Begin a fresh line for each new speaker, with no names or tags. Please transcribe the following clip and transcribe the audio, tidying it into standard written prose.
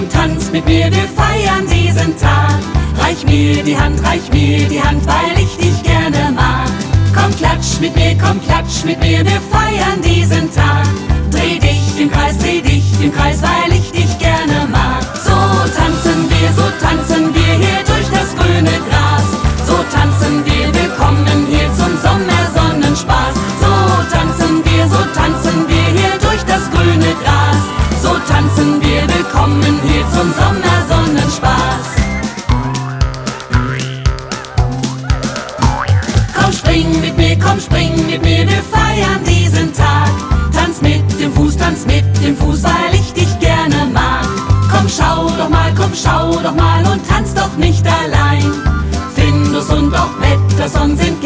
Komm, tanz mit mir, wir feiern diesen Tag. Reich mir die Hand, weil ich dich gerne mag. Komm, klatsch mit mir, wir feiern diesen Tag. Dreh dich im Kreis, weil ich dich gerne mag. So tanzen wir hier durch das grüne Gras. So tanzen wir, willkommen hier zum Sommersonnenspaß. So tanzen wir hier durch das grüne Gras. So tanzen wir, willkommen hier zum Sommersonnenspaß. Komm, spring mit mir, wir feiern diesen Tag. Tanz mit dem Fuß, weil ich dich gerne mag. Komm, schau doch mal und tanz doch nicht allein. Findus und auch Pettersson sind